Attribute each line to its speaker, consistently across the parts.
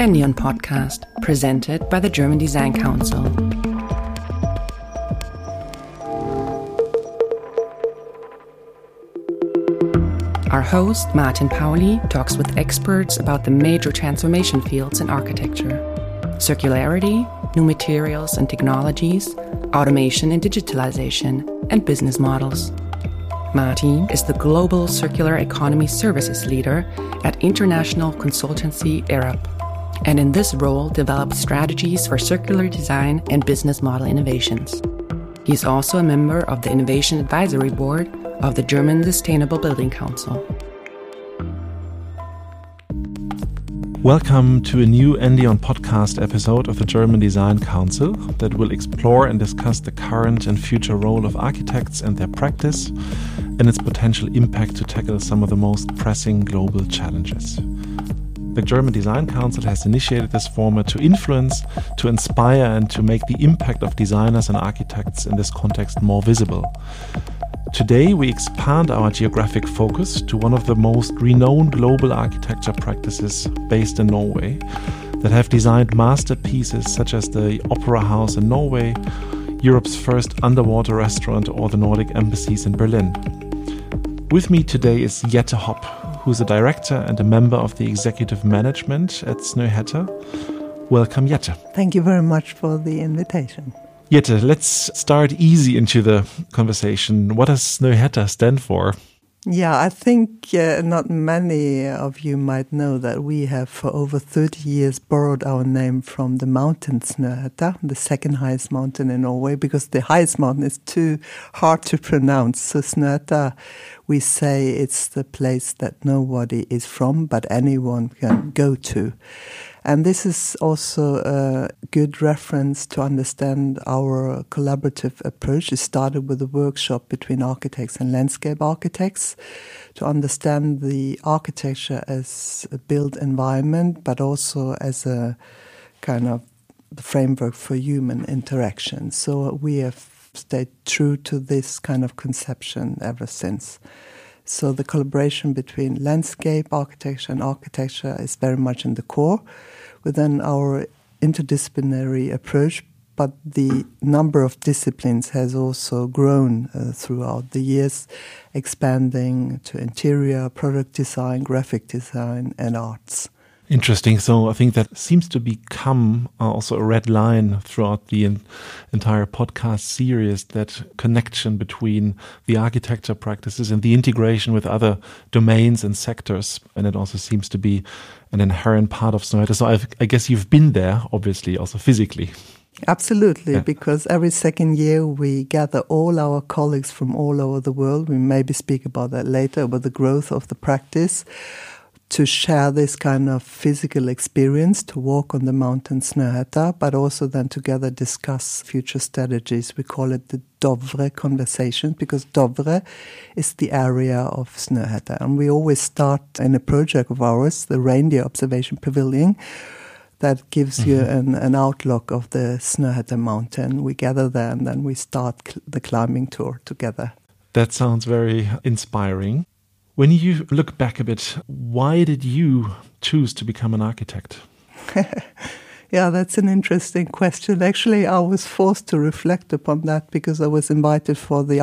Speaker 1: Endion podcast, presented by the German Design Council. Our host, Martin Pauli, talks with experts about the major transformation fields in architecture: circularity, new materials and technologies, automation and digitalization, and business models. Martin is the Global Circular Economy Services Leader at international consultancy Arup, and in this role develops strategies for circular design and business model innovations. He is also a member of the Innovation Advisory Board of the German Sustainable Building Council.
Speaker 2: Welcome to a new Endion podcast episode of the German Design Council that will explore and discuss the current and future role of architects and their practice and its potential impact to tackle some of the most pressing global challenges. The German Design Council has initiated this format to influence, to inspire, and to make the impact of designers and architects in this context more visible. Today, we expand our geographic focus to one of the most renowned global architecture practices based in Norway that have designed masterpieces such as the Opera House in Norway, Europe's first underwater restaurant, or the Nordic embassies in Berlin. With me today is Jette Hopp, who is a director and a member of the executive management at Snøhetta. Welcome, Jette.
Speaker 3: Thank you very much for the invitation.
Speaker 2: Jette, let's start easy into the conversation. What does Snøhetta stand for?
Speaker 3: Yeah, I think not many of you might know that we have for over 30 years borrowed our name from the mountain Snøhetta, the second highest mountain in Norway, because the highest mountain is too hard to pronounce. So Snøhetta, we say it's the place that nobody is from, but anyone can go to. And this is also a good reference to understand our collaborative approach. It started with a workshop between architects and landscape architects to understand the architecture as a built environment, but also as a kind of the framework for human interaction. So we have stayed true to this kind of conception ever since. So the collaboration between landscape architecture and architecture is very much in the core within our interdisciplinary approach, but the number of disciplines has also grown throughout the years, expanding to interior, product design, graphic design, and arts.
Speaker 2: Interesting. So I think that seems to become also a red line throughout the entire podcast series, that connection between the architecture practices and the integration with other domains and sectors. And it also seems to be an inherent part of Snøhetta. So I guess you've been there, obviously, also physically.
Speaker 3: Absolutely,
Speaker 2: yeah.
Speaker 3: Because every second year we gather all our colleagues from all over the world. We maybe speak about that later, about the growth of the practice, to share this kind of physical experience, to walk on the mountain Snøhetta, but also then together discuss future strategies. We call it the Dovre conversations, because Dovre is the area of Snøhetta. And we always start in a project of ours, the Reindeer Observation Pavilion, that gives you an outlook of the Snøhetta mountain. We gather there and then we start the climbing tour together.
Speaker 2: That sounds very inspiring. When you look back a bit, why did you choose to become an architect?
Speaker 3: Yeah, that's an interesting question. Actually, I was forced to reflect upon that because I was invited for the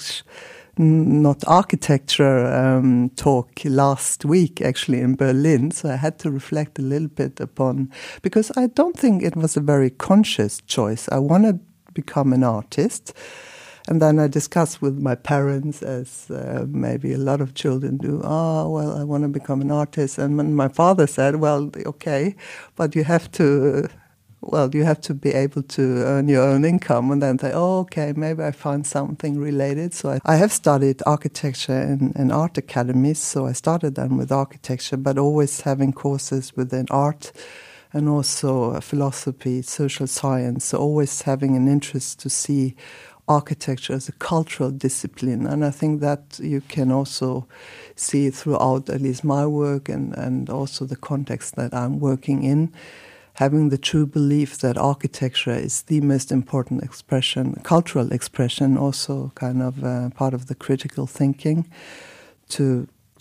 Speaker 3: architecture talk last week, actually, in Berlin. So I had to reflect a little bit upon, because I don't think it was a very conscious choice. I wanted to become an artist. And then I discussed with my parents, as maybe a lot of children do, well, I want to become an artist. And when my father said, well, okay, but you have to be able to earn your own income. And then say, okay, maybe I find something related. So I have studied architecture in art academies. So I started then with architecture, but always having courses within art and also philosophy, social science. So always having an interest to see architecture as a cultural discipline. And I think that you can also see throughout at least my work and also the context that I'm working in, having the true belief that architecture is the most important expression, cultural expression, also kind of part of the critical thinking, to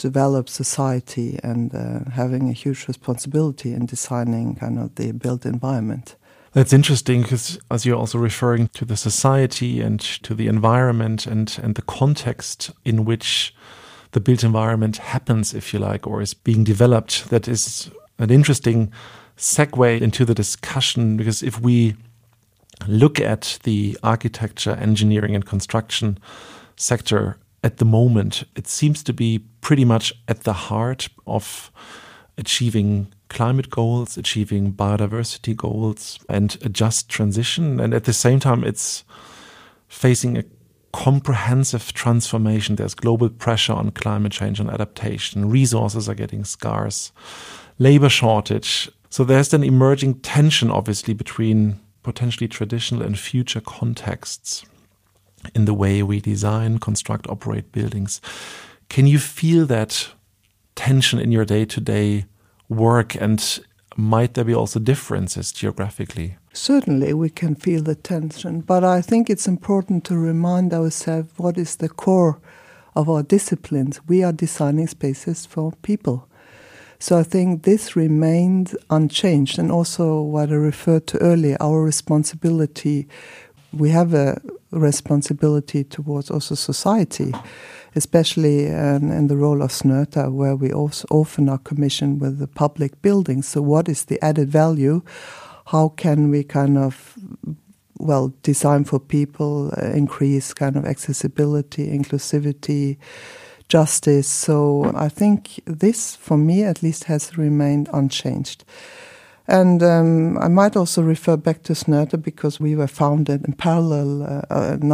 Speaker 3: developed society and having a huge responsibility in designing kind of the built environment.
Speaker 2: That's interesting because as you're also referring to the society and to the environment and the context in which the built environment happens, if you like, or is being developed, that is an interesting segue into the discussion, because if we look at the architecture, engineering and construction sector at the moment, it seems to be pretty much at the heart of achieving climate goals, achieving biodiversity goals, and a just transition. And at the same time, it's facing a comprehensive transformation. There's global pressure on climate change and adaptation. Resources are getting scarce. Labor shortage. So there's an emerging tension, obviously, between potentially traditional and future contexts in the way we design, construct, operate buildings. Can you feel that tension in your day-to-day work, and might there be also differences geographically?
Speaker 3: Certainly we can feel the tension, but I think it's important to remind ourselves what is the core of our disciplines. We are designing spaces for people. So I think this remained unchanged, and also what I referred to earlier, our responsibility. We have a responsibility towards also society, especially in the role of Snøhta, where we also often are commissioned with the public buildings. So what is the added value? How can we kind of, design for people, increase kind of accessibility, inclusivity, justice? So I think this, for me at least, has remained unchanged. And I might also refer back to Snøhta because we were founded in parallel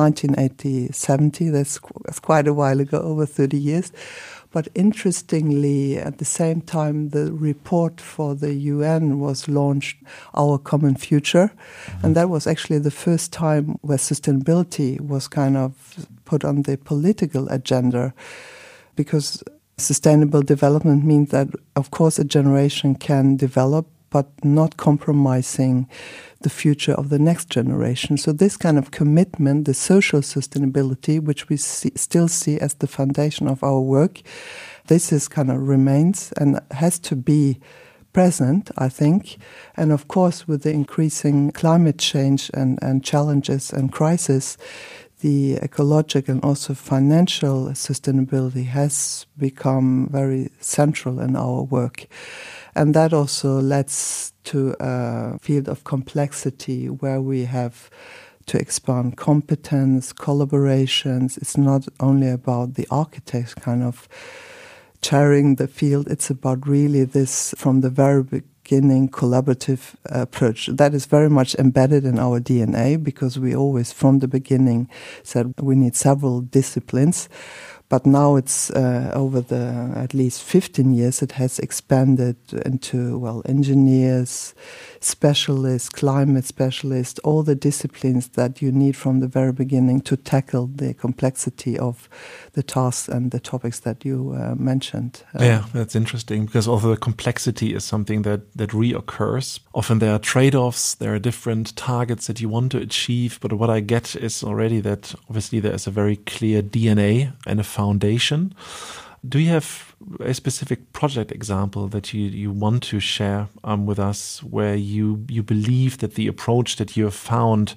Speaker 3: 1980-70. That's quite a while ago, over 30 years. But interestingly, at the same time, the report for the UN was launched, Our Common Future. And that was actually the first time where sustainability was kind of put on the political agenda, because sustainable development means that, of course, a generation can develop, but not compromising the future of the next generation. So this kind of commitment, the social sustainability, which we still see as the foundation of our work, this is kind of remains and has to be present, I think. And of course, with the increasing climate change and challenges and crisis, the ecological and also financial sustainability has become very central in our work. And that also leads to a field of complexity where we have to expand competence, collaborations. It's not only about the architects kind of chairing the field, it's about really this, from the very beginning, collaborative approach. That is very much embedded in our DNA, because we always, from the beginning, said we need several disciplines. But now it's over the at least 15 years, it has expanded into, engineers, specialists, climate specialists, all the disciplines that you need from the very beginning to tackle the complexity of the tasks and the topics that you mentioned.
Speaker 2: Yeah, that's interesting, because although the complexity is something that reoccurs, often there are trade-offs, there are different targets that you want to achieve, but what I get is already that obviously there is a very clear DNA and a foundation. Do you have a specific project example that you want to share with us where you believe that the approach that you have found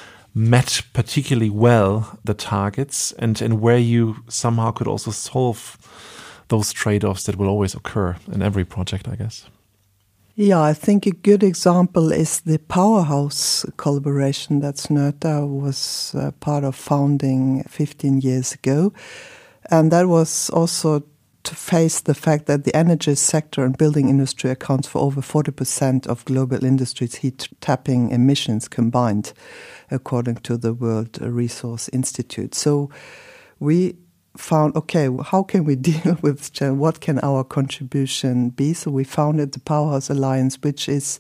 Speaker 2: met particularly well the targets, and where you somehow could also solve those trade-offs that will always occur in every project, I guess?
Speaker 3: Yeah, I think a good example is the Powerhouse collaboration that Snøhta was part of founding 15 years ago. And that was also to face the fact that the energy sector and building industry accounts for over 40% of global industry's heat-tapping emissions combined, according to the World Resource Institute. So we found, okay, how can we deal with what can our contribution be? So we founded the Powerhouse Alliance, which is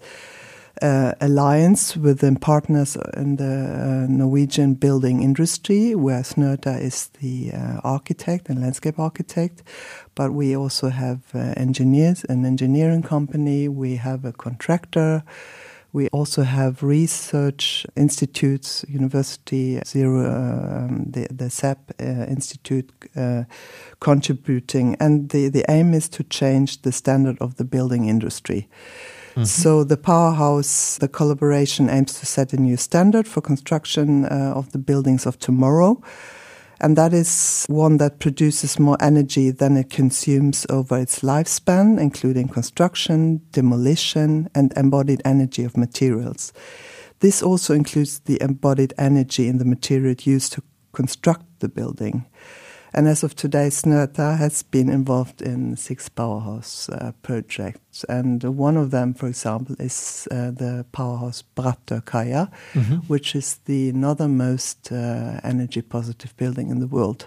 Speaker 3: alliance with the partners in the Norwegian building industry, where Snøhta is the architect and landscape architect. But we also have engineers, an engineering company. We have a contractor. We also have research institutes, University Zero, the SAP Institute contributing. And the aim is to change the standard of the building industry. Mm-hmm. So the Powerhouse, the collaboration aims to set a new standard for construction of the buildings of tomorrow. And that is one that produces more energy than it consumes over its lifespan, including construction, demolition, and embodied energy of materials. This also includes the embodied energy in the material used to construct the building. And as of today, Snøhetta has been involved in 6 Powerhouse projects. And one of them, for example, is the Powerhouse Brattørkaia, which is the northernmost energy-positive building in the world.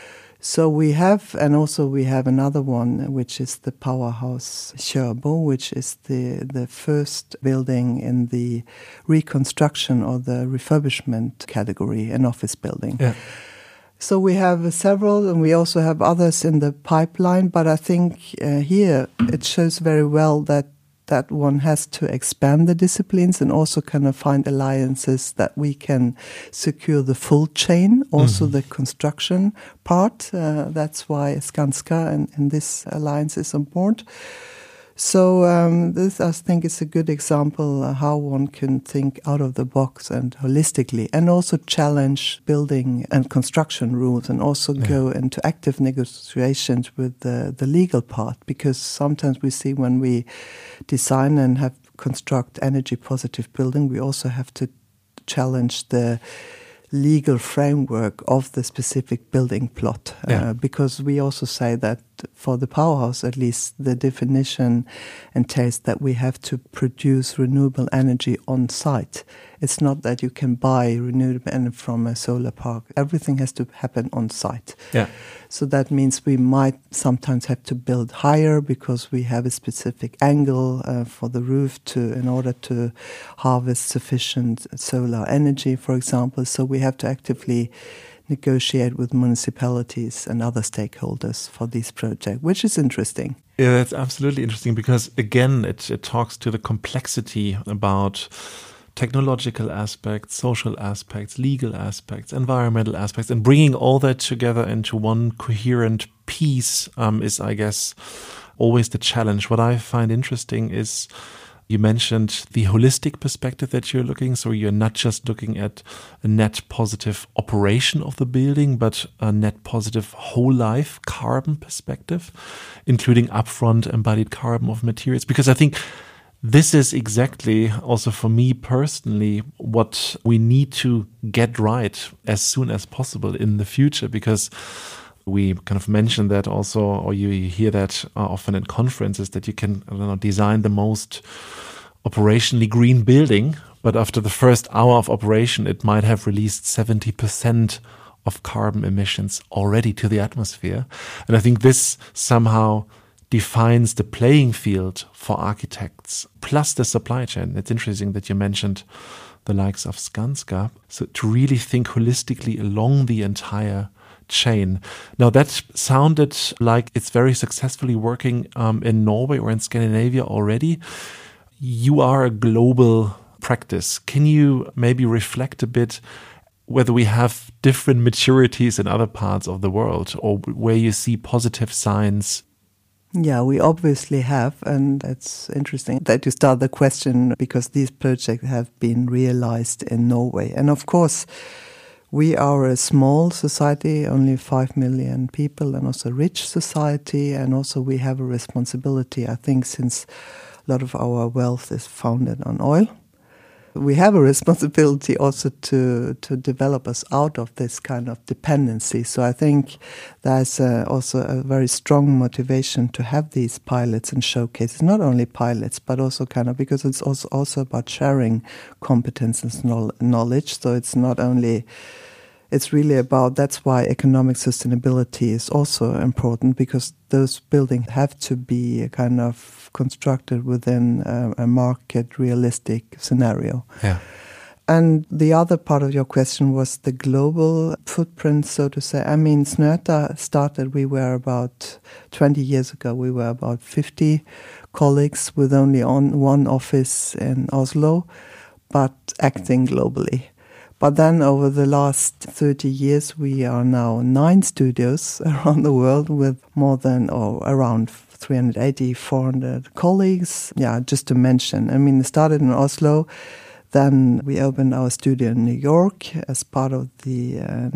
Speaker 3: So we have another one, which is the Powerhouse Kjørbo, which is the first building in the reconstruction or the refurbishment category, an office building. Yeah. So we have several, and we also have others in the pipeline. But I think here it shows very well that one has to expand the disciplines and also kind of find alliances that we can secure the full chain, also the construction part. That's why Skanska and this alliance is on board. So this, I think, is a good example how one can think out of the box and holistically, and also challenge building and construction rules, and also go into active negotiations with the legal part, because sometimes we see when we design and have construct energy positive building, we also have to challenge the legal framework of the specific building plot, because we also say that for the Powerhouse, at least, the definition entails that we have to produce renewable energy on site. It's not that you can buy renewable energy from a solar park. Everything has to happen on site. Yeah. So that means we might sometimes have to build higher because we have a specific angle for the roof in order to harvest sufficient solar energy, for example. So we have to actively negotiate with municipalities and other stakeholders for this project, which is interesting.
Speaker 2: Yeah, that's absolutely interesting because, again, it talks to the complexity about technological aspects, social aspects, legal aspects, environmental aspects, and bringing all that together into one coherent piece is, I guess, always the challenge. What I find interesting is you mentioned the holistic perspective that you're looking. So you're not just looking at a net positive operation of the building, but a net positive whole life carbon perspective, including upfront embodied carbon of materials. Because I think this is exactly also for me personally what we need to get right as soon as possible in the future, because we kind of mentioned that also, or you hear that often in conferences, that you can, I don't know, design the most operationally green building, but after the first hour of operation, it might have released 70% of carbon emissions already to the atmosphere. And I think this somehow defines the playing field for architects, plus the supply chain. It's interesting that you mentioned the likes of Skanska. So to really think holistically along the entire chain. Now that sounded like it's very successfully working in Norway or in Scandinavia already. You are a global practice. Can you maybe reflect a bit whether we have different maturities in other parts of the world, or where you see positive signs?
Speaker 3: Yeah, we obviously have, and it's interesting that you start the question because these projects have been realized in Norway. And of course, we are a small society, only 5 million people, and also a rich society, and also we have a responsibility, I think, since a lot of our wealth is founded on oil. We have a responsibility also to develop us out of this kind of dependency. So I think there's also a very strong motivation to have these pilots and showcases, not only pilots, but also kind of, because it's also about sharing competences and knowledge. So it's not only, it's really about, that's why economic sustainability is also important, because those buildings have to be kind of constructed within a market realistic scenario. Yeah. And the other part of your question was the global footprint, so to say. I mean, Snøhetta started, we were about 20 years ago, we were about 50 colleagues with only one office in Oslo, but acting globally. But then over the last 30 years, we are now 9 studios around the world with more than around 380, 400 colleagues. Yeah, just to mention. I mean, it started in Oslo. Then we opened our studio in New York as part of the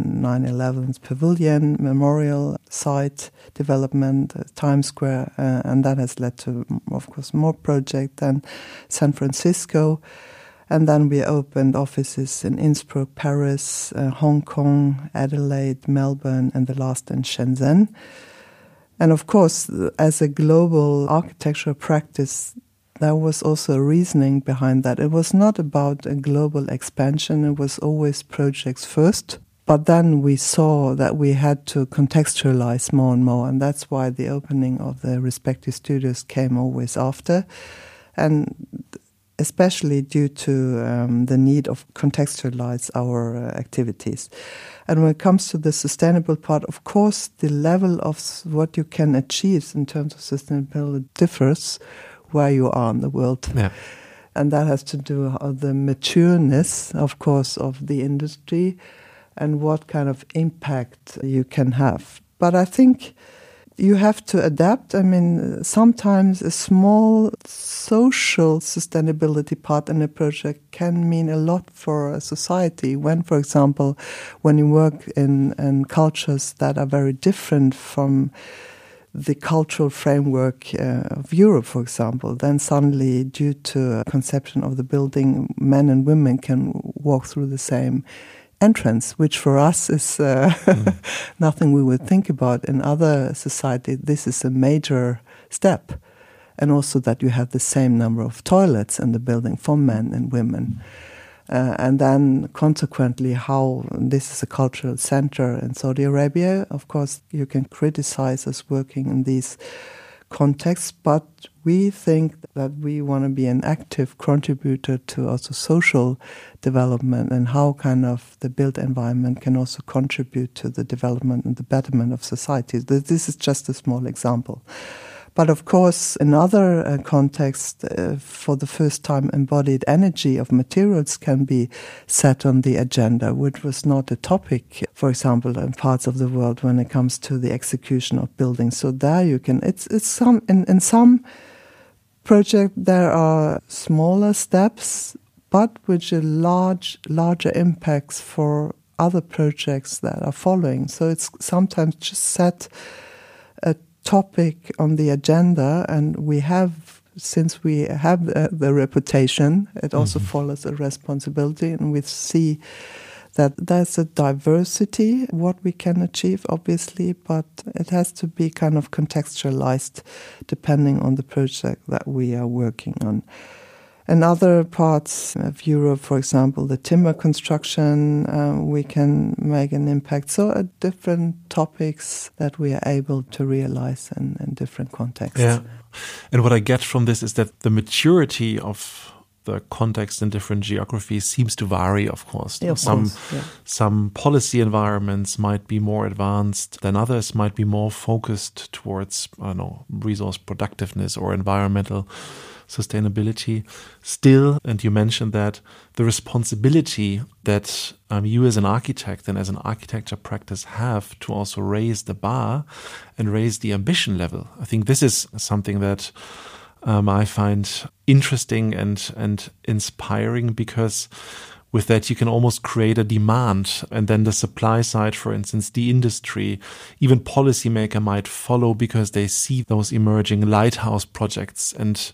Speaker 3: 9/11 Pavilion Memorial Site development, Times Square, and that has led to, of course, more projects than San Francisco. And then we opened offices in Innsbruck, Paris, Hong Kong, Adelaide, Melbourne, and the last in Shenzhen. And of course, as a global architectural practice, there was also a reasoning behind that. It was not about a global expansion. It was always projects first. But then we saw that we had to contextualize more and more. And that's why the opening of the respective studios came always after. And especially due to the need of contextualize our activities. And when it comes to the sustainable part, of course, the level of what you can achieve in terms of sustainability differs where you are in the world.
Speaker 2: Yeah.
Speaker 3: And that has to do with the matureness, of course, of the industry and what kind of impact you can have. But I think you have to adapt. I mean, sometimes a small social sustainability part in a project can mean a lot for a society. When, for example, when you work in cultures that are very different from the cultural framework of Europe, for example, then suddenly, due to a conception of the building, men and women can walk through the same entrance, which for us is nothing we would think about. In other societies, this is a major step. And also that you have the same number of toilets in the building for men and women. And then consequently, how this is a cultural center in Saudi Arabia. Of course, you can criticize us working in these contexts, but we think that we want to be an active contributor to also social development and how kind of the built environment can also contribute to the development and the betterment of societies. This is just a small example. But of course, in other contexts, for the first time, embodied energy of materials can be set on the agenda, which was not a topic, for example, in parts of the world when it comes to the execution of buildings. So there you can, it's some, in some project there are smaller steps, but which are larger impacts for other projects that are following. So it's sometimes just set a topic on the agenda, and we have, since we have the reputation, it also follows a responsibility, and we see that there's a diversity, what we can achieve, obviously, but it has to be kind of contextualized depending on the project that we are working on. In other parts of Europe, for example, the timber construction, we can make an impact. So different topics that we are able to realize in different contexts.
Speaker 2: Yeah. And what I get from this is that the maturity of the context in different geographies seems to vary, of course.
Speaker 3: Yeah,
Speaker 2: Some policy environments might be more advanced than others, might be more focused towards, resource productiveness or environmental sustainability. Still, and you mentioned that, the responsibility that you as an architect and as an architecture practice have to also raise the bar and raise the ambition level. I think this is something that I find interesting and inspiring, because with that you can almost create a demand, and then the supply side, for instance, the industry, even policymaker might follow because they see those emerging lighthouse projects. And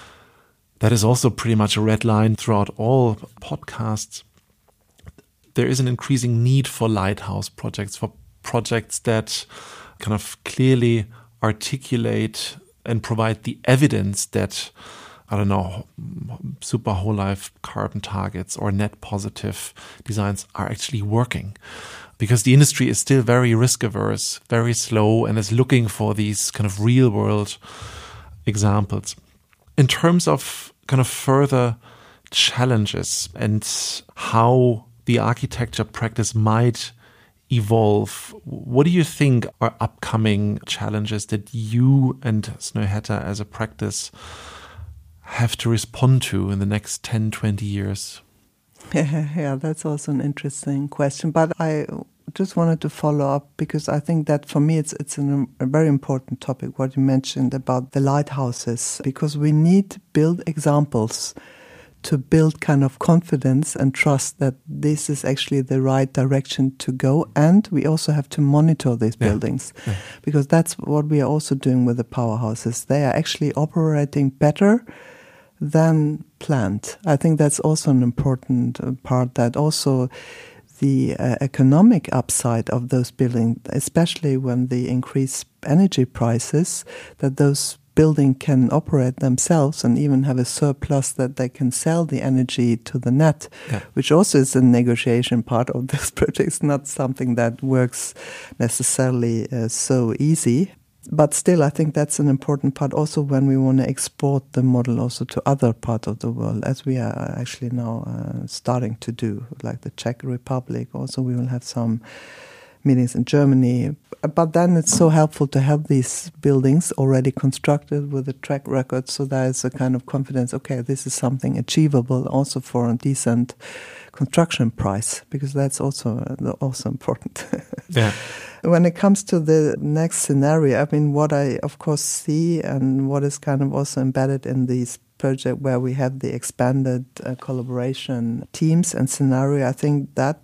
Speaker 2: that is also pretty much a red line throughout all podcasts. There is an increasing need for lighthouse projects, for projects that kind of clearly articulate and provide the evidence that, super whole life carbon targets or net positive designs are actually working. Because the industry is still very risk averse, very slow, and is looking for these kind of real world examples. In terms of kind of further challenges and how the architecture practice might evolve, what do you think are upcoming challenges that you and Snøhetta as a practice have to respond to in the next 10, 20 years?
Speaker 3: Yeah, that's also an interesting question. But I just wanted to follow up because I think that for me it's a very important topic, what you mentioned about the lighthouses, because we need to build examples to build kind of confidence and trust that this is actually the right direction to go. And we also have to monitor these buildings because that's what we are also doing with the powerhouses. They are actually operating better than planned. I think that's also an important part, that also the economic upside of those buildings, especially when they increase energy prices, that those buildings can operate themselves and even have a surplus that they can sell the energy to the net, which also is a negotiation part of this project. It's not something that works necessarily so easy. But still, I think that's an important part also when we want to export the model also to other parts of the world, as we are actually now starting to do, like the Czech Republic. Also, we will have some meetings in Germany. But then it's so helpful to have these buildings already constructed with a track record, so there is a kind of confidence, okay, this is something achievable also for a decent construction price, because that's also important.
Speaker 2: Yeah.
Speaker 3: When it comes to the next scenario, I mean, what I, of course, see and what is kind of also embedded in these project where we have the expanded collaboration teams and scenario, I think that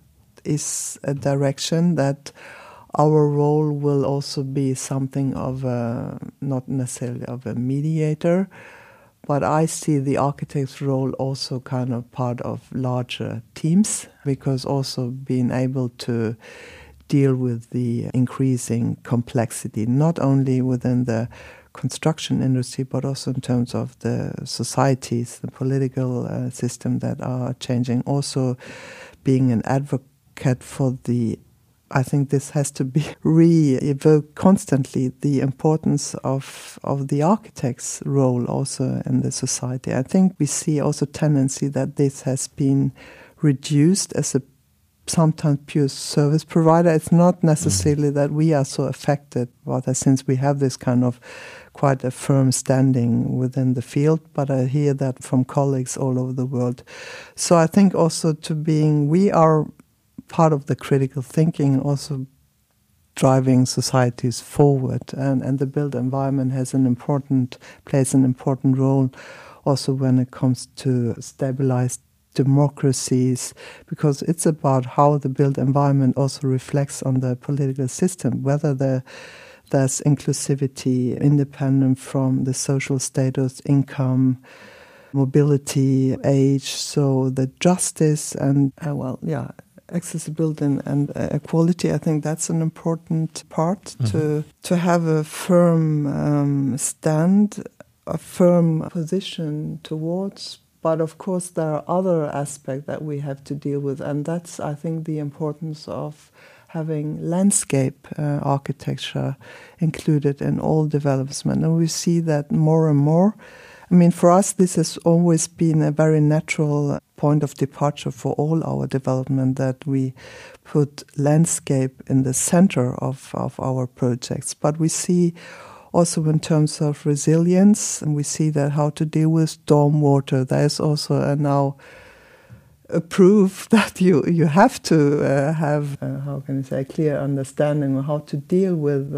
Speaker 3: is a direction that our role will also be something of a, not necessarily of a mediator, but I see the architect's role also kind of part of larger teams, because also being able to deal with the increasing complexity, not only within the construction industry, but also in terms of the societies, the political system that are changing. Also being an advocate for the, I think this has to be re-evoked constantly, the importance of the architect's role also in the society. I think we see also tendency that this has been reduced as a sometimes pure service provider. It's not necessarily that we are so affected, but since we have this kind of quite a firm standing within the field, but I hear that from colleagues all over the world. So I think also we are part of the critical thinking, also driving societies forward, and the built environment plays an important role also when it comes to stabilized democracies, because it's about how the built environment also reflects on the political system, whether there's inclusivity independent from the social status, income, mobility, age, so the justice and, accessibility and equality. I think that's an important part to have a firm stand, a firm position towards. But of course, there are other aspects that we have to deal with, and that's, I think, the importance of having landscape architecture included in all development. And we see that more and more. I mean, for us, this has always been a very natural point of departure for all our development, that we put landscape in the center of our projects. But we see also in terms of resilience, and we see that how to deal with stormwater. There is also now a proof that you have to have, a clear understanding of how to deal with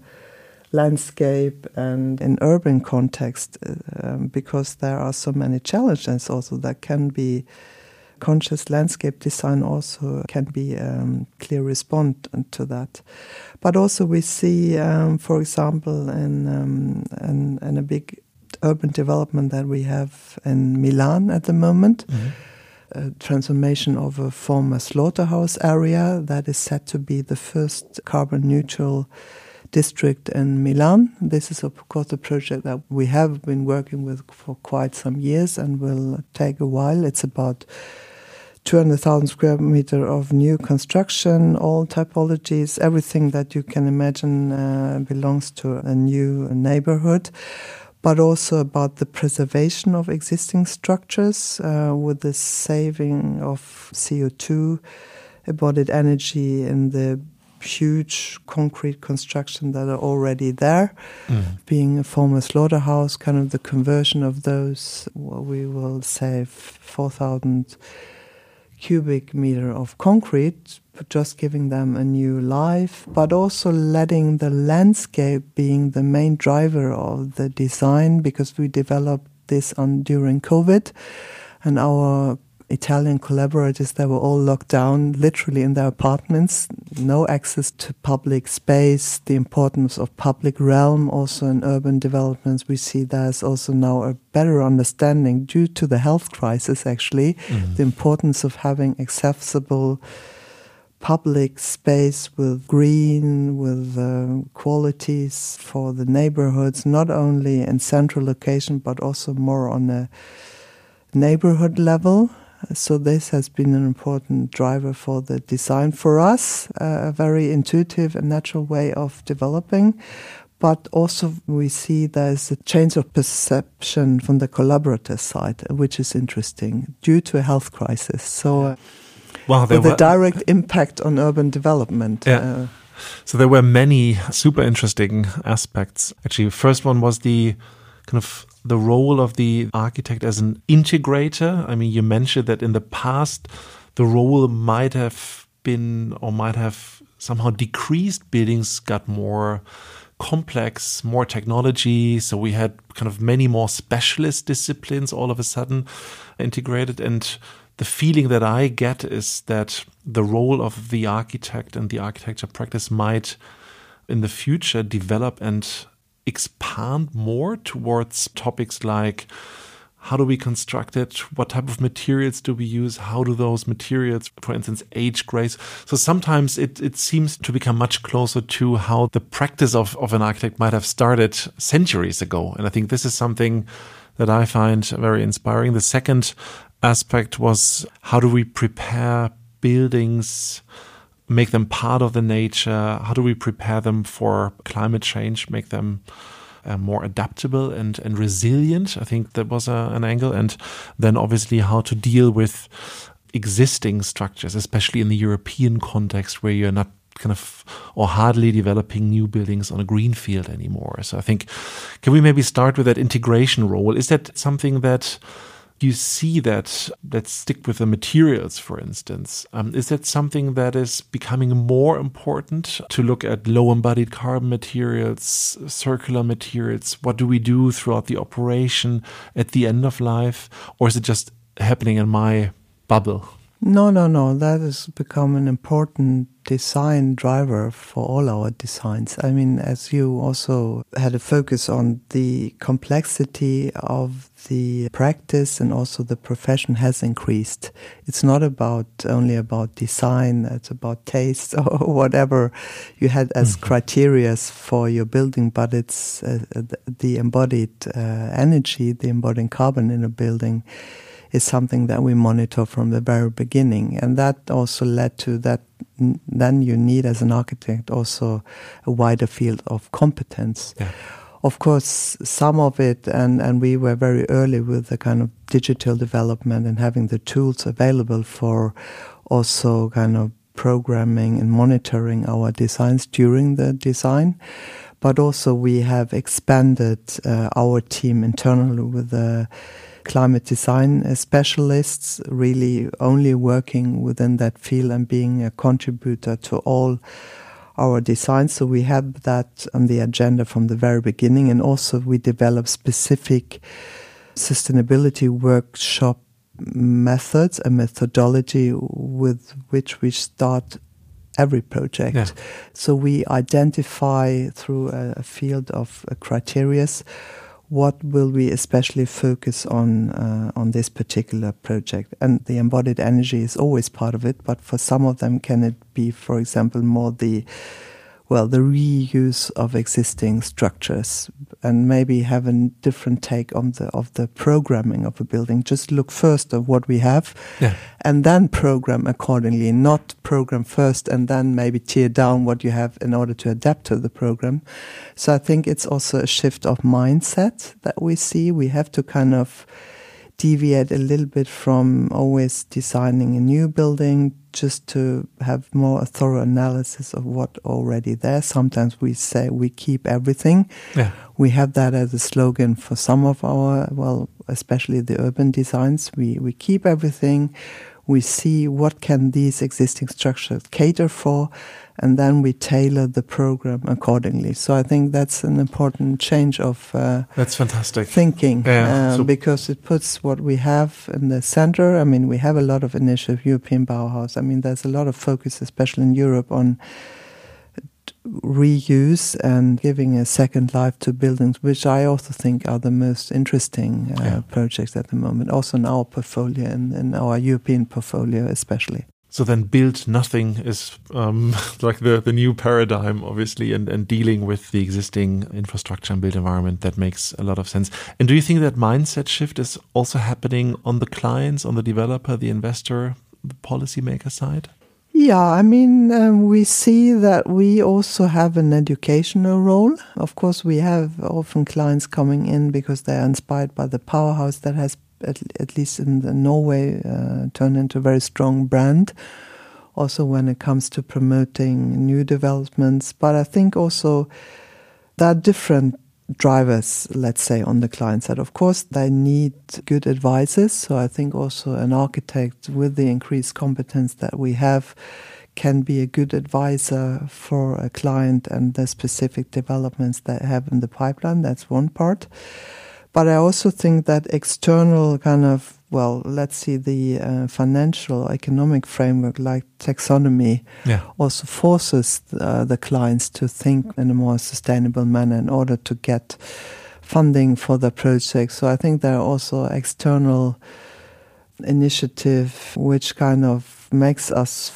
Speaker 3: landscape and in urban context, because there are so many challenges also that can be. Conscious landscape design also can be clear response to that. But also we see, for example, in a big urban development that we have in Milan at the moment, a transformation of a former slaughterhouse area that is set to be the first carbon neutral district in Milan. This is, of course, a project that we have been working with for quite some years and will take a while. It's about 200,000 square meter of new construction, all typologies, everything that you can imagine belongs to a new neighborhood. but also about the preservation of existing structures with the saving of CO2, embodied energy in the huge concrete construction that are already there, being a former slaughterhouse, kind of the conversion of those, we will save 4,000 cubic meter of concrete, just giving them a new life, but also letting the landscape being the main driver of the design, because we developed this during COVID, and our Italian collaborators, they were all locked down literally in their apartments, no access to public space, the importance of public realm also in urban developments. We see there's also now a better understanding due to the health crisis actually, the importance of having accessible public space with green, with qualities for the neighborhoods, not only in central location but also more on a neighborhood level. So this has been an important driver for the design for us, a very intuitive and natural way of developing. But also we see there's a change of perception from the collaborator side, which is interesting, due to a health crisis. So with a direct impact on urban development.
Speaker 2: Yeah. So there were many super interesting aspects. Actually, the first one was the kind of the role of the architect as an integrator. I mean, you mentioned that in the past, the role might have been or might have somehow decreased. Buildings got more complex, more technology. So we had kind of many more specialist disciplines all of a sudden integrated. And the feeling that I get is that the role of the architect and the architecture practice might in the future develop and expand more towards topics like how do we construct it, what type of materials do we use, how do those materials, for instance, age grace. So sometimes it seems to become much closer to how the practice of an architect might have started centuries ago. And I think this is something that I find very inspiring. The second aspect was how do we prepare buildings, make them part of the nature? How do we prepare them for climate change, make them more adaptable and resilient? I think that was an angle. And then obviously how to deal with existing structures, especially in the European context where you're not kind of or hardly developing new buildings on a green field anymore. So I think, can we maybe start with that integration role? Is that something that you see that, let's stick with the materials, for instance. Is that something that is becoming more important to look at low embodied carbon materials, circular materials? What do we do throughout the operation at the end of life? Or is it just happening in my bubble?
Speaker 3: No. That has become an important design driver for all our designs. I mean, as you also had a focus on the complexity of the practice and also the profession has increased. It's not only about design, it's about taste or whatever you had as criteria for your building, but it's the embodied energy, the embodied carbon in a building is something that we monitor from the very beginning. And that also led to that then you need as an architect also a wider field of competence. Yeah. Of course, some of it, and we were very early with the kind of digital development and having the tools available for also kind of programming and monitoring our designs during the design. But also we have expanded our team internally with the climate design specialists, really only working within that field and being a contributor to all our designs. So we have that on the agenda from the very beginning. And also we develop specific sustainability workshop methods and methodology with which we start every project. Yeah. So we identify through a field of criteria what will we especially focus on this particular project. And the embodied energy is always part of it, but for some of them can it be, for example, more the the reuse of existing structures, and maybe have a different take on the programming of a building. Just look first at what we have, and then program accordingly. Not program first and then maybe tear down what you have in order to adapt to the program. So I think it's also a shift of mindset that we see. We have to kind of deviate a little bit from always designing a new building, just to have more a thorough analysis of what already there. Sometimes we say we keep everything. We have that as a slogan for some of our, especially the urban designs. We keep everything. We see what can these existing structures cater for, and then we tailor the program accordingly. So I think that's an important change of
Speaker 2: that's fantastic
Speaker 3: thinking, because it puts what we have in the center. I mean, we have a lot of initiative, European Bauhaus. I mean, there's a lot of focus, especially in Europe, on reuse and giving a second life to buildings, which I also think are the most interesting projects at the moment, also in our portfolio and in our European portfolio especially.
Speaker 2: So then build nothing is like the new paradigm, obviously, and dealing with the existing infrastructure and built environment. That makes a lot of sense. And do you think that mindset shift is also happening on the clients, on the developer, the investor, the policymaker side?
Speaker 3: Yeah, I mean, we see that we also have an educational role. Of course, we have often clients coming in because they are inspired by the powerhouse that has, at least in Norway, turned into a very strong brand. Also when it comes to promoting new developments. But I think also there are different drivers, let's say, on the client side. Of course, they need good advisors. So I think also an architect with the increased competence that we have can be a good advisor for a client and the specific developments they have in the pipeline. That's one part. But I also think that external kind of, let's see, the financial, economic framework like taxonomy also forces the clients to think in a more sustainable manner in order to get funding for the project. So I think there are also external initiative which kind of makes us,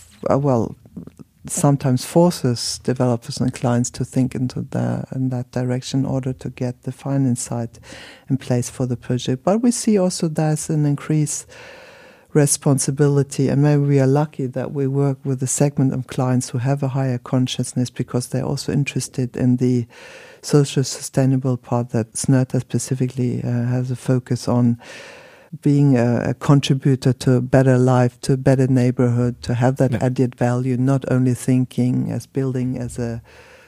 Speaker 3: sometimes forces developers and clients to think in that direction in order to get the finance side in place for the project. But we see also there's an increased responsibility, and maybe we are lucky that we work with a segment of clients who have a higher consciousness because they're also interested in the social sustainable part that Snøhetta specifically has a focus on, being a contributor to a better life, to a better neighborhood, to have that added value, not only thinking as building as a,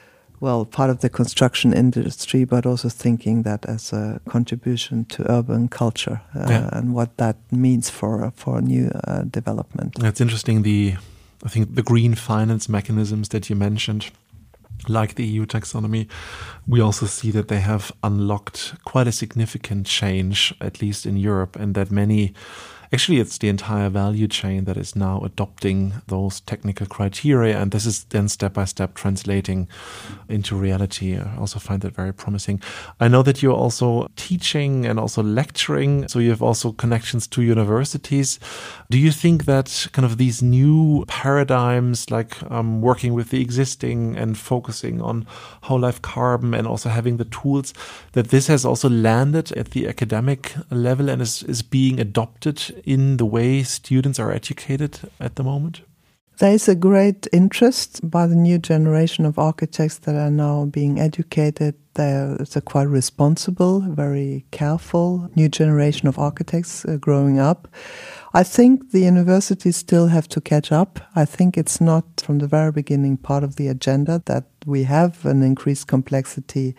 Speaker 3: part of the construction industry, but also thinking that as a contribution to urban culture and what that means for a new development.
Speaker 2: It's interesting, I think the green finance mechanisms that you mentioned, like the EU taxonomy, we also see that they have unlocked quite a significant change, at least in Europe, and that actually it's the entire value chain that is now adopting those technical criteria, and this is then step by step translating into reality. I also find that very promising. I know that you're also teaching and also lecturing, so you have also connections to universities. Do you think that kind of these new paradigms, like working with the existing and focusing on whole life carbon and also having the tools, that this has also landed at the academic level and is being adopted in the way students are educated at the moment?
Speaker 3: There is a great interest by the new generation of architects that are now being educated. It's a quite responsible, very careful new generation of architects growing up. I think the universities still have to catch up. I think it's not from the very beginning part of the agenda that we have an increased complexity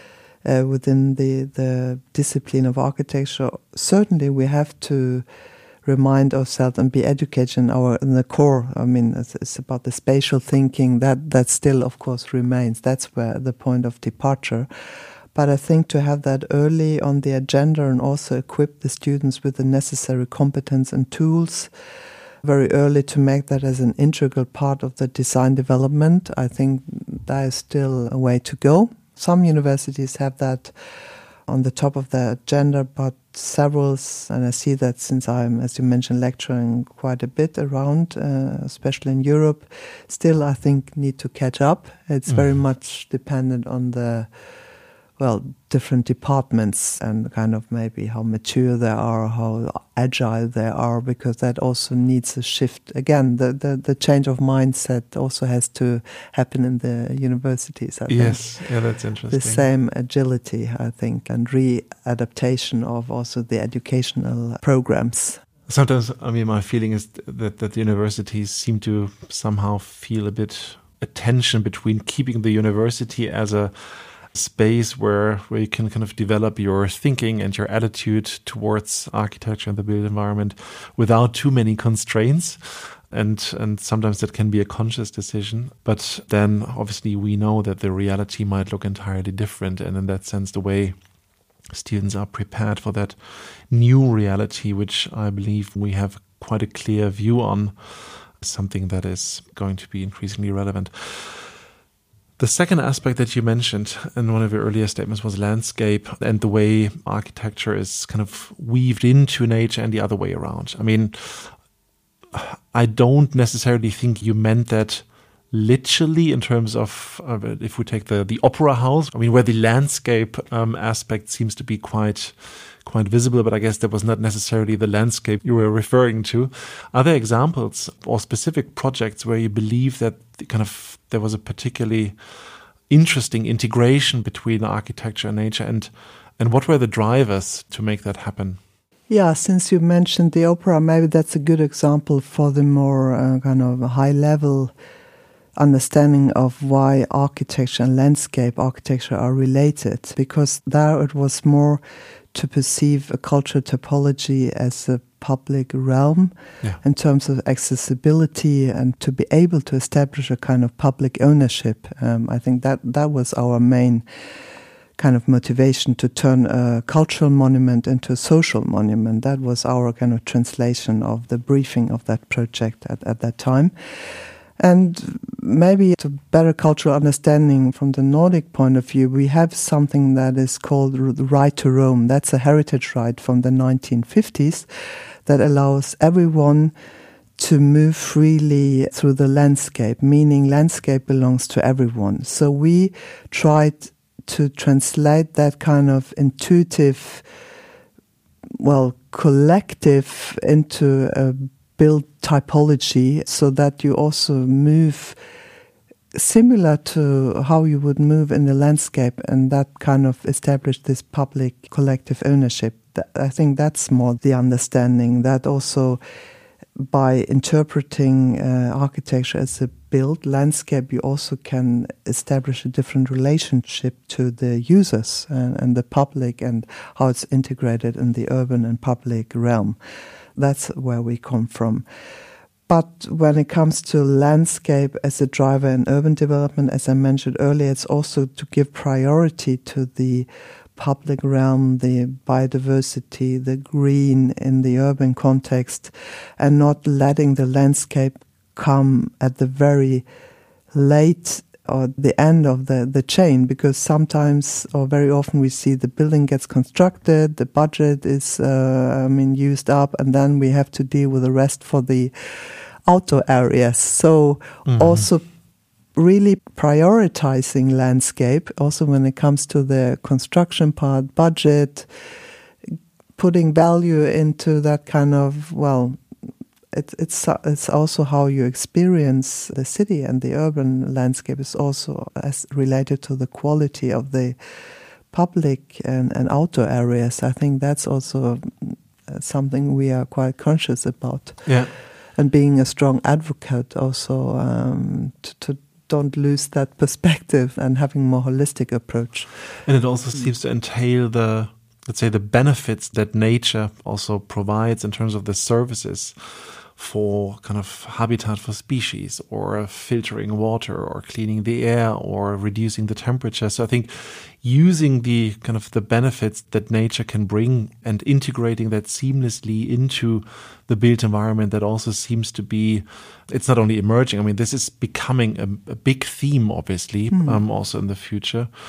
Speaker 3: within the discipline of architecture. Certainly we have to remind ourselves and be educated in the core. I mean, it's about the spatial thinking that still, of course, remains. That's where the point of departure. But I think to have that early on the agenda and also equip the students with the necessary competence and tools very early to make that as an integral part of the design development, I think there is still a way to go. Some universities have that on the top of the agenda, but several, and I see that since I'm, as you mentioned, lecturing quite a bit around, especially in Europe, still I think need to catch up. It's very much dependent on the different departments and kind of maybe how mature they are, how agile they are, because that also needs a shift. Again, the change of mindset also has to happen in the universities, I think.
Speaker 2: Yes, yeah, that's interesting.
Speaker 3: The same agility, I think, and readaptation of also the educational programs.
Speaker 2: Sometimes, I mean, my feeling is that the universities seem to somehow feel a bit a tension between keeping the university as a space where you can kind of develop your thinking and your attitude towards architecture and the built environment without too many constraints. And sometimes that can be a conscious decision. But then obviously we know that the reality might look entirely different. And in that sense, the way students are prepared for that new reality, which I believe we have quite a clear view on, is something that is going to be increasingly relevant. The second aspect that you mentioned in one of your earlier statements was landscape and the way architecture is kind of weaved into nature and the other way around. I mean, I don't necessarily think you meant that literally in terms of, if we take the opera house, I mean, where the landscape aspect seems to be quite visible, but I guess that was not necessarily the landscape you were referring to. Are there examples or specific projects where you believe that there was a particularly interesting integration between architecture and nature, and what were the drivers to make that happen?
Speaker 3: Yeah, since you mentioned the opera, maybe that's a good example for the more kind of high-level understanding of why architecture and landscape architecture are related, because there it was more to perceive a cultural typology as a public realm in terms of accessibility and to be able to establish a kind of public ownership. I think that was our main kind of motivation, to turn a cultural monument into a social monument. That was our kind of translation of the briefing of that project at that time. And maybe to better cultural understanding from the Nordic point of view, we have something that is called the right to roam. That's a heritage right from the 1950s that allows everyone to move freely through the landscape, meaning landscape belongs to everyone. So we tried to translate that kind of intuitive, collective into a build typology, so that you also move similar to how you would move in the landscape, and that kind of established this public collective ownership. I think that's more the understanding, that also by interpreting architecture as a built landscape, you also can establish a different relationship to the users and the public, and how it's integrated in the urban and public realm. That's where we come from. But when it comes to landscape as a driver in urban development, as I mentioned earlier, it's also to give priority to the public realm, the biodiversity, the green in the urban context, and not letting the landscape come at the very late or the end of the chain, because sometimes or very often we see the building gets constructed, the budget is used up, and then we have to deal with the rest for the outdoor areas. So also really prioritizing landscape, also when it comes to the construction part, budget, putting value into that kind of, it's also how you experience the city, and the urban landscape is also as related to the quality of the public and outdoor areas. I think that's also something we are quite conscious about. Yeah. And being a strong advocate also to don't lose that perspective and having more holistic approach.
Speaker 2: And it also seems to entail the benefits that nature also provides in terms of the services for kind of habitat for species, or filtering water, or cleaning the air, or reducing the temperature. So I think using the kind of the benefits that nature can bring and integrating that seamlessly into the built environment, that also seems to be, it's not only emerging, I mean, this is becoming a big theme, obviously, also in the future.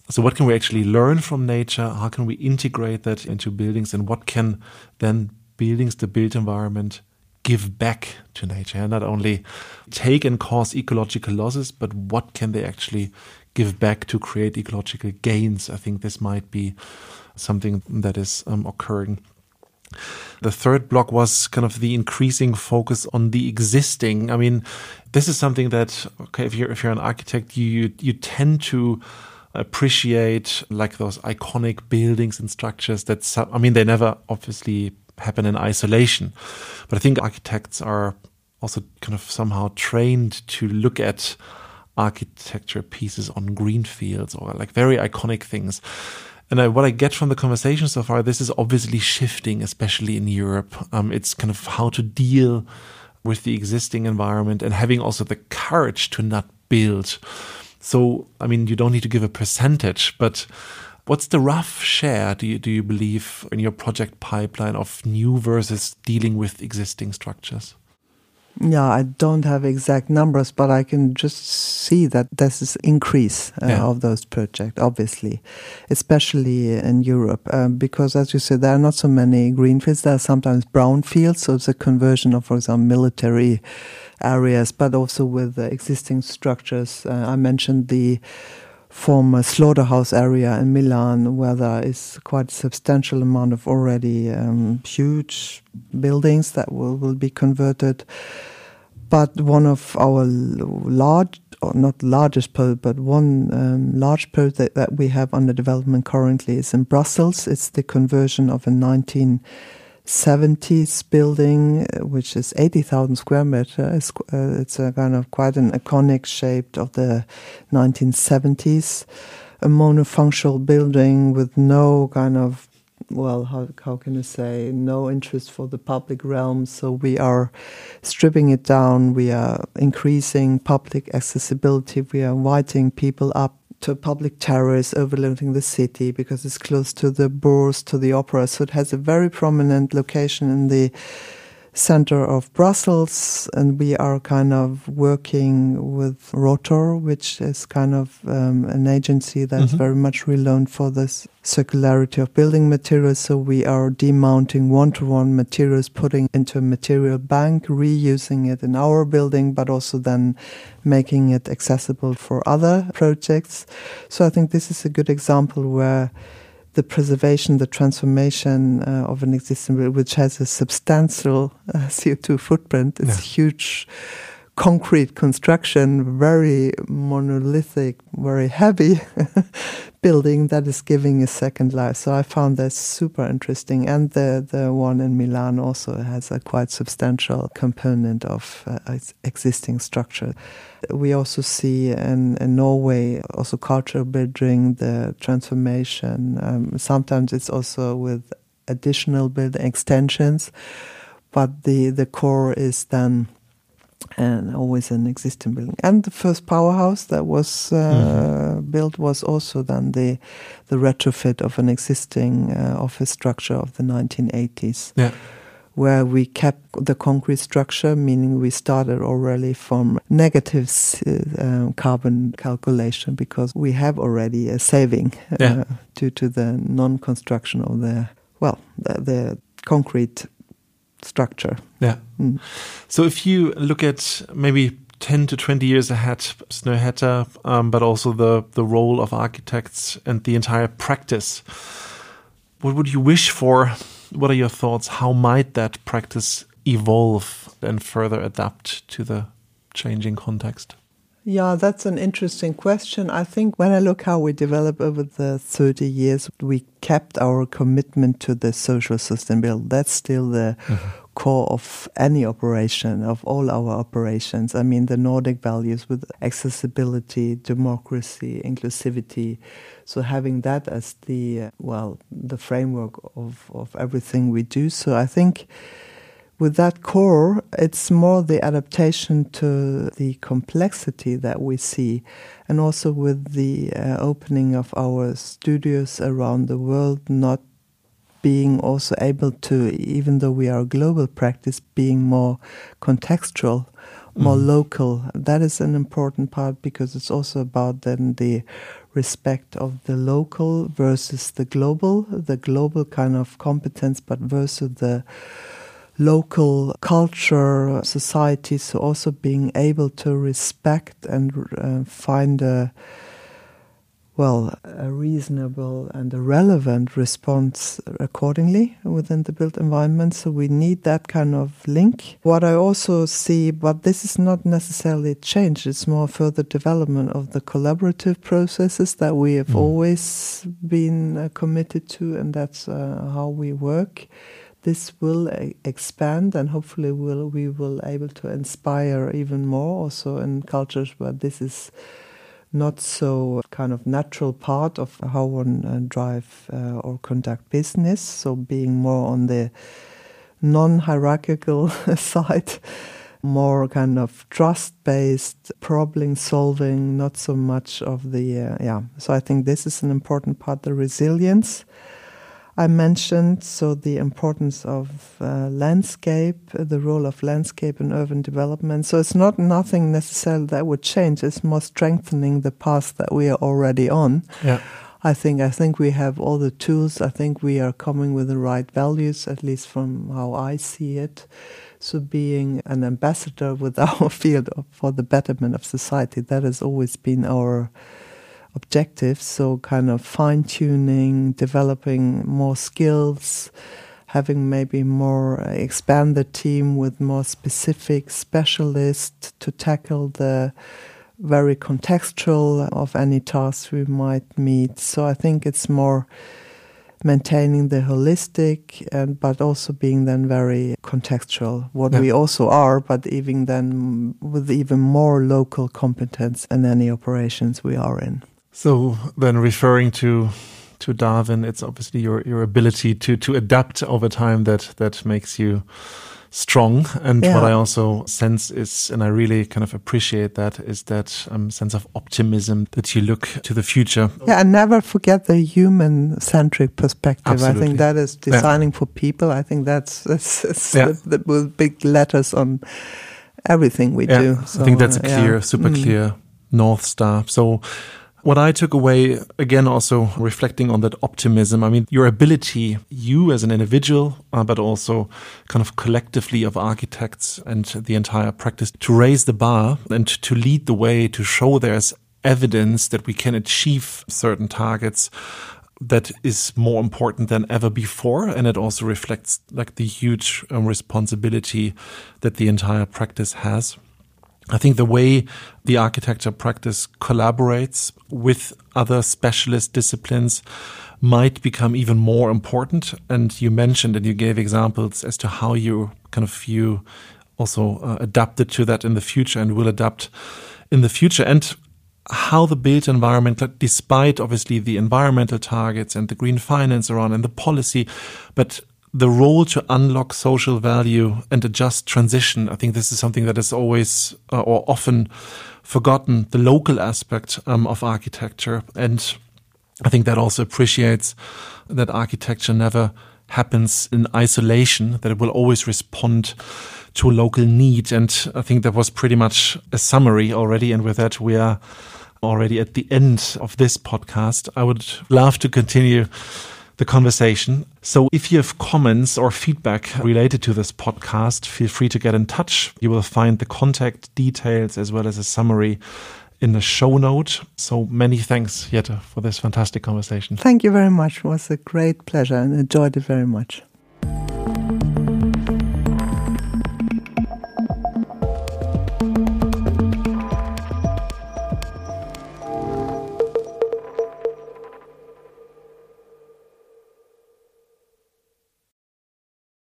Speaker 2: So what can we actually learn from nature? How can we integrate that into buildings? And what can then buildings, the built environment, give back to nature? And not only take and cause ecological losses, but what can they actually give back to create ecological gains? I think this might be something that is occurring. The third block was kind of the increasing focus on the existing. I mean, this is something that, okay, if you're an architect, you tend to appreciate like those iconic buildings and structures that, they never obviously happen in isolation. But I think architects are also kind of somehow trained to look at architecture pieces on green fields or like very iconic things. And what I get from the conversation so far, this is obviously shifting, especially in Europe. It's kind of how to deal with the existing environment and having also the courage to not build. So, you don't need to give a percentage, but what's the rough share, do you believe, in your project pipeline of new versus dealing with existing structures?
Speaker 3: Yeah, I don't have exact numbers, but I can just see that there's this increase of those projects, obviously, especially in Europe, because as you said, there are not so many greenfields, there are sometimes brownfields, so it's a conversion of, for example, military areas, but also with existing structures. I mentioned the former slaughterhouse area in Milan, where there is quite a substantial amount of already huge buildings that will be converted. But one of our large, or not largest, but one large project that we have under development currently is in Brussels. It's the conversion of a 1970s building, which is 80,000 square meters. It's a kind of quite an iconic shape of the 1970s, a monofunctional building with no kind of, how can I say, no interest for the public realm. So we are stripping it down. We are increasing public accessibility. We are inviting people up to a public terrace overlooking the city because it's close to the Bourse, to the opera. So it has a very prominent location in the center of Brussels, and we are kind of working with Rotor, which is kind of an agency that's very much renowned for this circularity of building materials. So we are demounting one-to-one materials, putting into a material bank, reusing it in our building, but also then making it accessible for other projects. So I think this is a good example where the preservation, the transformation of an existing building, which has a substantial CO2 footprint. It's huge concrete construction, very monolithic, very heavy building that is giving a second life. So I found that super interesting. And the one in Milan also has a quite substantial component of existing structure. We also see in Norway also cultural building, the transformation. Sometimes it's also with additional building extensions, but the core is then always an existing building. And the first powerhouse that was built was also then the retrofit of an existing office structure of the 1980s. Yeah. Where we kept the concrete structure, meaning we started already from negative carbon calculation because we have already a saving due to the non-construction of the concrete structure.
Speaker 2: Yeah. So if you look at maybe 10 to 20 years ahead, Snøhetta, but also the role of architects and the entire practice, what would you wish for? What are your thoughts? How might that practice evolve and further adapt to the changing context?
Speaker 3: Yeah, that's an interesting question. I think when I look how we developed over the 30 years, we kept our commitment to the social sustainability. That's still the core of any operation, of all our operations. I mean, the Nordic values with accessibility, democracy, inclusivity. So having that as the framework of everything we do. So I think with that core, it's more the adaptation to the complexity that we see, and also with the opening of our studios around the world, not being also able to, even though we are a global practice, being more contextual, more local. That is an important part because it's also about then the respect of the local versus the global kind of competence, but versus the local culture, society. So also being able to respect and find a reasonable and a relevant response accordingly within the built environment. So we need that kind of link. What I also see, but this is not necessarily a change, it's more further development of the collaborative processes that we have always been committed to, and that's how we work. This will expand, and hopefully we will able to inspire even more also in cultures where this is not so kind of natural part of how one drive or conduct business. So being more on the non-hierarchical side, more kind of trust-based, problem solving, not so much of the, So I think this is an important part, the resilience I mentioned, so the importance of landscape, the role of landscape in urban development. So it's not nothing necessarily that would change. It's more strengthening the path that we are already on.
Speaker 2: Yeah.
Speaker 3: I think we have all the tools. I think we are coming with the right values, at least from how I see it. So being an ambassador with our field for the betterment of society, that has always been our objectives. So kind of fine-tuning, developing more skills, having maybe more expand the team with more specific specialists to tackle the very contextual of any tasks we might meet. So I think it's more maintaining the holistic, but also being then very contextual, what we also are, but even then with even more local competence in any operations we are in.
Speaker 2: So then referring to Darwin, it's obviously your ability to adapt over time that makes you strong. And what I also sense is, and I really kind of appreciate that, is that sense of optimism that you look to the future.
Speaker 3: Yeah, and never forget the human-centric perspective.
Speaker 2: Absolutely.
Speaker 3: I think that is designing for people. I think that's the big letters on everything we do. So,
Speaker 2: I think that's a super clear North Star. So what I took away, again, also reflecting on that optimism, I mean, your ability, you as an individual, but also kind of collectively of architects and the entire practice, to raise the bar and to lead the way, to show there's evidence that we can achieve certain targets, that is more important than ever before. And it also reflects like the huge responsibility that the entire practice has. I think the way the architecture practice collaborates with other specialist disciplines might become even more important. And you mentioned and you gave examples as to how you also adapted to that in the future and will adapt in the future. And how the built environment, despite obviously the environmental targets and the green finance around and the policy, but the role to unlock social value and adjust transition. I think this is something that is always or often forgotten, the local aspect of architecture. And I think that also appreciates that architecture never happens in isolation, that it will always respond to a local need. And I think that was pretty much a summary already. And with that, we are already at the end of this podcast. I would love to continue the conversation. So if you have comments or feedback related to this podcast, feel free to get in touch. You will find the contact details as well as a summary in the show note. So many thanks, Jette, for this fantastic conversation.
Speaker 3: Thank you very much. It was a great pleasure and enjoyed it very much.